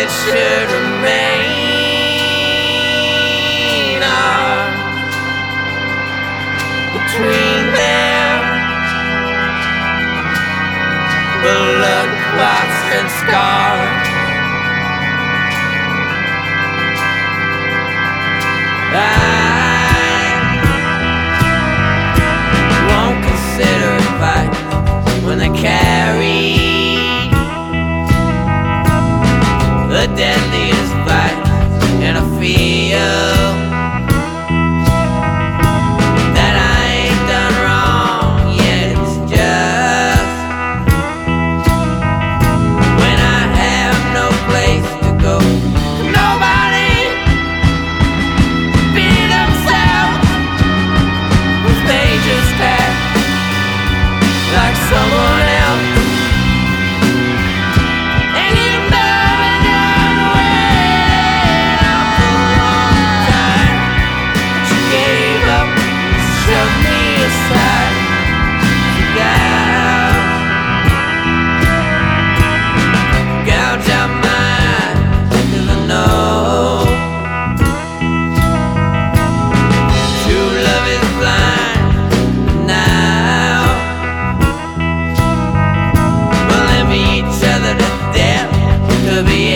that should remain are between them, blood clots and scars. I won't consider advice when they carry the deadliest fight, and I feel that I ain't done wrong yet. It's just when I have no place to go, nobody be themselves, they just act like someone else. And you know it done went on for a long time, but you gave up, shoved me aside. You gouge out mine, 'cause I know true love is blind now. We'll envy each other to death, to be